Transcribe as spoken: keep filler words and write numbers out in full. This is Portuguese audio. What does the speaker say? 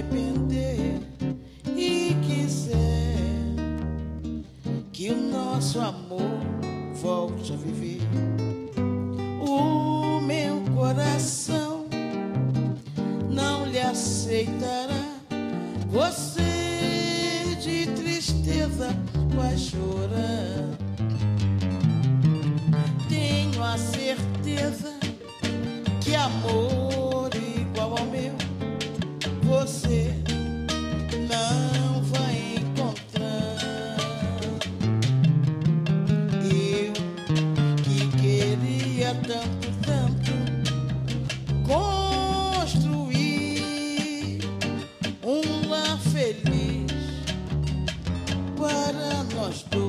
arrepender e quiser que o nosso amor volte a viver, o meu coração não lhe aceitará. Você de tristeza vai chorar. Tenho a certeza que amor igual ao meu você não vai encontrar. Eu que queria tanto, tanto construir um lar feliz para nós dois.